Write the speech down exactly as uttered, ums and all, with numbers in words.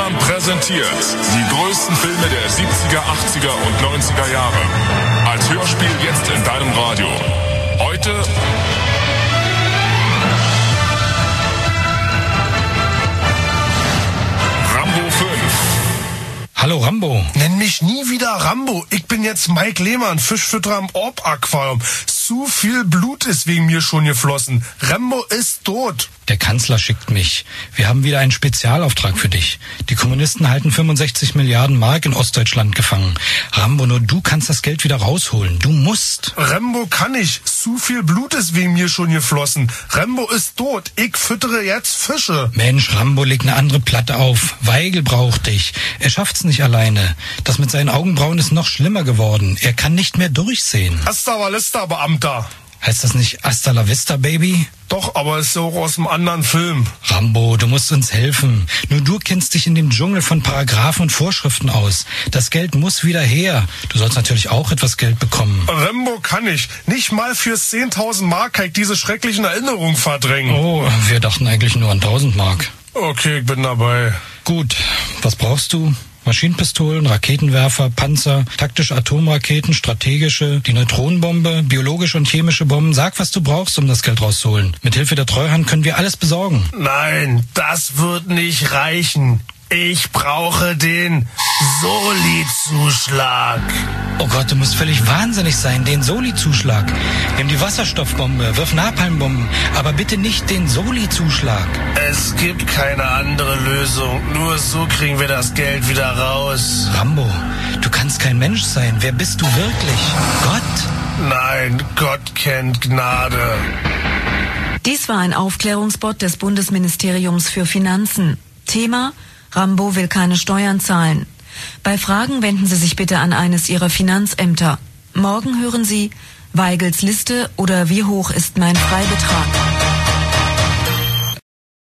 Film-On-Demand präsentiert die größten Filme der siebziger, achtziger und neunziger Jahre. Als Hörspiel jetzt in deinem Radio. Heute Rambo fünf. Hallo Rambo. Nenn mich nie wieder Rambo. Ich bin jetzt Mike Lehmann, Fischfütterer am Orb-Aquarium. Zu viel Blut ist wegen mir schon geflossen. Rambo ist tot. Der Kanzler schickt mich. Wir haben wieder einen Spezialauftrag für dich. Die Kommunisten halten fünfundsechzig Milliarden Mark in Ostdeutschland gefangen. Rambo, nur du kannst das Geld wieder rausholen. Du musst. Rambo kann ich. Zu viel Blut ist wegen mir schon geflossen. Rambo ist tot. Ich füttere jetzt Fische. Mensch, Rambo, leg eine andere Platte auf. Weigel braucht dich. Er schafft's nicht alleine. Das mit seinen Augenbrauen ist noch schlimmer geworden. Er kann nicht mehr durchsehen. Hasta la vista, Beamter. Heißt das nicht Hasta la Vista, Baby? Doch, aber ist auch aus einem anderen Film. Rambo, du musst uns helfen. Nur du kennst dich in dem Dschungel von Paragraphen und Vorschriften aus. Das Geld muss wieder her. Du sollst natürlich auch etwas Geld bekommen. Rambo kann ich. Nicht mal für zehntausend Mark kann ich diese schrecklichen Erinnerungen verdrängen. Oh, wir dachten eigentlich nur an tausend Mark. Okay, ich bin dabei. Gut, was brauchst du? Maschinenpistolen, Raketenwerfer, Panzer, taktische Atomraketen, strategische, die Neutronenbombe, biologische und chemische Bomben. Sag, was du brauchst, um das Geld rauszuholen. Mit Hilfe der Treuhand können wir alles besorgen. Nein, das wird nicht reichen. Ich brauche den Soli-Zuschlag. Oh Gott, du musst völlig wahnsinnig sein, den Soli-Zuschlag. Nimm die Wasserstoffbombe, wirf Napalmbomben, aber bitte nicht den Soli-Zuschlag. Es gibt keine andere Lösung. Nur so kriegen wir das Geld wieder raus. Rambo, du kannst kein Mensch sein. Wer bist du wirklich? Gott? Nein, Gott kennt Gnade. Dies war ein Aufklärungsbot des Bundesministeriums für Finanzen. Thema: Rambo will keine Steuern zahlen. Bei Fragen wenden Sie sich bitte an eines Ihrer Finanzämter. Morgen hören Sie Weigels Liste oder Wie hoch ist mein Freibetrag?